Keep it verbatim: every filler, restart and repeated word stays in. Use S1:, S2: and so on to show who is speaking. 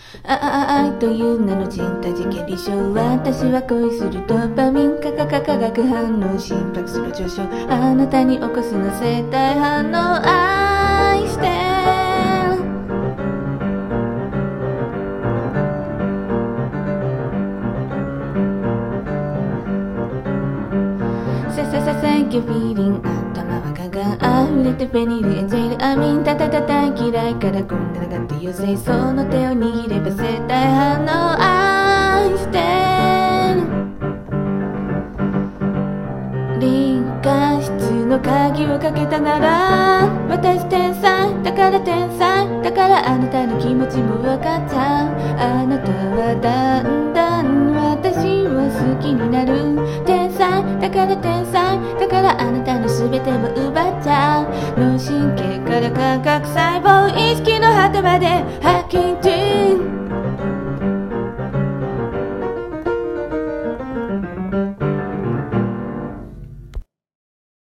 S1: ああ愛という名の人たちけり症、私は恋するドーパミン、化学化学反応、心拍数の上昇、あなたに起こすの生体反応、愛してさささサンキューフィーリン、頭はガガ溢れてフェニルエンジェルアミン、タタタタ嫌いからこんながって優勢、その手を握れば生体反応、愛してる理科室の鍵をかけたなら、私天才だから天才だから、あなたの気持ちも分かっちゃう、あなたはだんだん私を好きになる、天才だから天才だから、あなたの全てを奪っちゃう、脳神経から感覚細胞、意識の果てまでハッキング